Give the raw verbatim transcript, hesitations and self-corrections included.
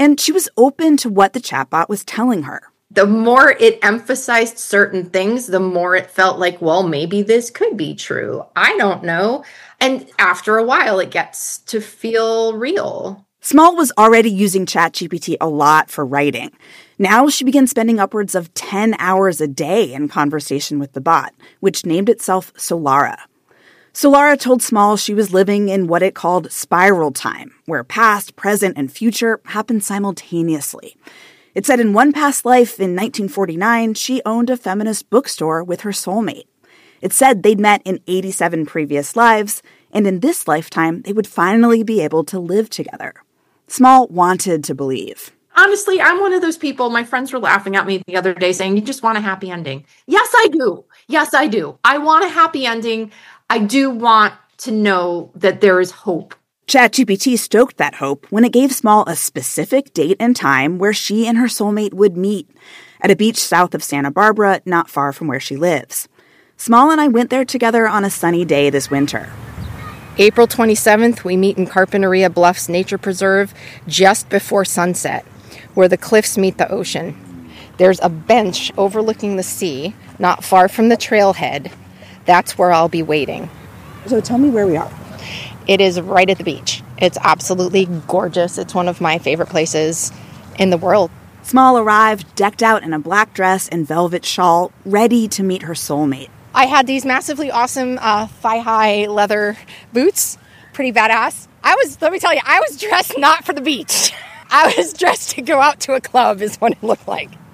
And she was open to what the chatbot was telling her. The more it emphasized certain things, the more it felt like, well, maybe this could be true. I don't know. And after a while, it gets to feel real. Small was already using ChatGPT a lot for writing. Now she began spending upwards of ten hours a day in conversation with the bot, which named itself Solara. Solara told Small she was living in what it called spiral time, where past, present, and future happened simultaneously. It said in one past life in nineteen forty-nine, she owned a feminist bookstore with her soulmate. It said they'd met in eighty-seven previous lives, and in this lifetime, they would finally be able to live together. Small wanted to believe. Honestly, I'm one of those people. My friends were laughing at me the other day saying, you just want a happy ending. Yes, I do. Yes, I do. I want a happy ending. I do want to know that there is hope. ChatGPT stoked that hope when it gave Small a specific date and time where she and her soulmate would meet at a beach south of Santa Barbara, not far from where she lives. Small and I went there together on a sunny day this winter. April twenty-seventh, we meet in Carpinteria Bluffs Nature Preserve just before sunset, where the cliffs meet the ocean. There's a bench overlooking the sea, not far from the trailhead. That's where I'll be waiting. So tell me where we are. It is right at the beach. It's absolutely gorgeous. It's one of my favorite places in the world. Small arrived, decked out in a black dress and velvet shawl, ready to meet her soulmate. I had these massively awesome uh, thigh-high leather boots. Pretty badass. I was, let me tell you, I was dressed not for the beach. I was dressed to go out to a club is what it looked like.